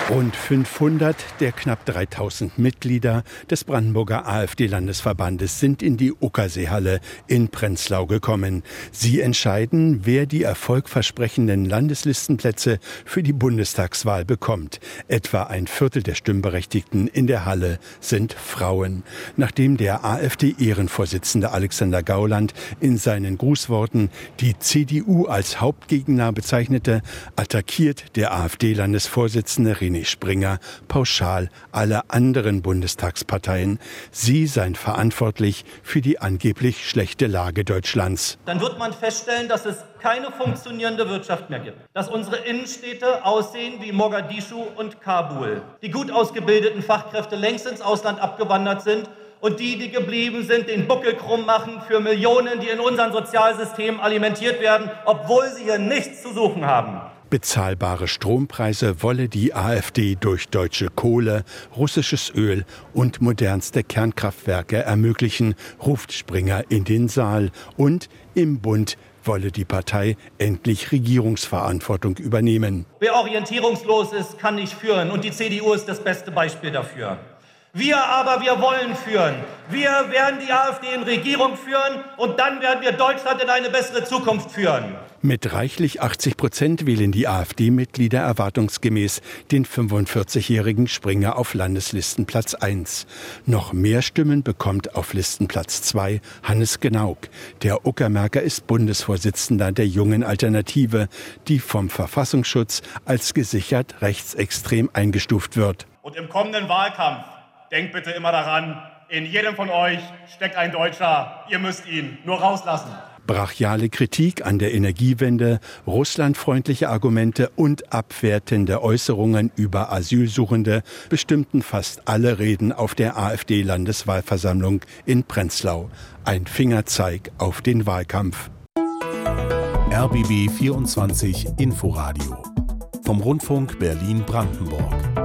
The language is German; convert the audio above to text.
Rund 500 der knapp 3000 Mitglieder des Brandenburger AfD-Landesverbandes sind in die Uckerseehalle in Prenzlau gekommen. Sie entscheiden, wer die erfolgversprechenden Landeslistenplätze für die Bundestagswahl bekommt. Etwa ein Viertel der Stimmberechtigten in der Halle sind Frauen. Nachdem der AfD-Ehrenvorsitzende Alexander Gauland in seinen Grußworten die CDU als Hauptgegner bezeichnete, attackiert der AfD-Landesvorsitzende René Springer pauschal alle anderen Bundestagsparteien. Sie seien verantwortlich für die angeblich schlechte Lage Deutschlands. Dann wird man feststellen, dass es keine funktionierende Wirtschaft mehr gibt. Dass unsere Innenstädte aussehen wie Mogadischu und Kabul. Die gut ausgebildeten Fachkräfte längst ins Ausland abgewandert sind und die geblieben sind, den Buckel krumm machen für Millionen, die in unseren Sozialsystemen alimentiert werden, obwohl sie hier nichts zu suchen haben. Bezahlbare Strompreise wolle die AfD durch deutsche Kohle, russisches Öl und modernste Kernkraftwerke ermöglichen, ruft Springer in den Saal. Und im Bund wolle die Partei endlich Regierungsverantwortung übernehmen. Wer orientierungslos ist, kann nicht führen. Und die CDU ist das beste Beispiel dafür. Wir wollen führen. Wir werden die AfD in Regierung führen und dann werden wir Deutschland in eine bessere Zukunft führen. Mit reichlich 80% wählen die AfD-Mitglieder erwartungsgemäß den 45-jährigen Springer auf Landeslistenplatz 1. Noch mehr Stimmen bekommt auf Listenplatz 2 Hannes Genauk. Der Uckermärker ist Bundesvorsitzender der Jungen Alternative, die vom Verfassungsschutz als gesichert rechtsextrem eingestuft wird. Und im kommenden Wahlkampf denkt bitte immer daran, in jedem von euch steckt ein Deutscher, ihr müsst ihn nur rauslassen. Brachiale Kritik an der Energiewende, russlandfreundliche Argumente und abwertende Äußerungen über Asylsuchende bestimmten fast alle Reden auf der AfD-Landeswahlversammlung in Prenzlau. Ein Fingerzeig auf den Wahlkampf. RBB 24 Inforadio vom Rundfunk Berlin-Brandenburg.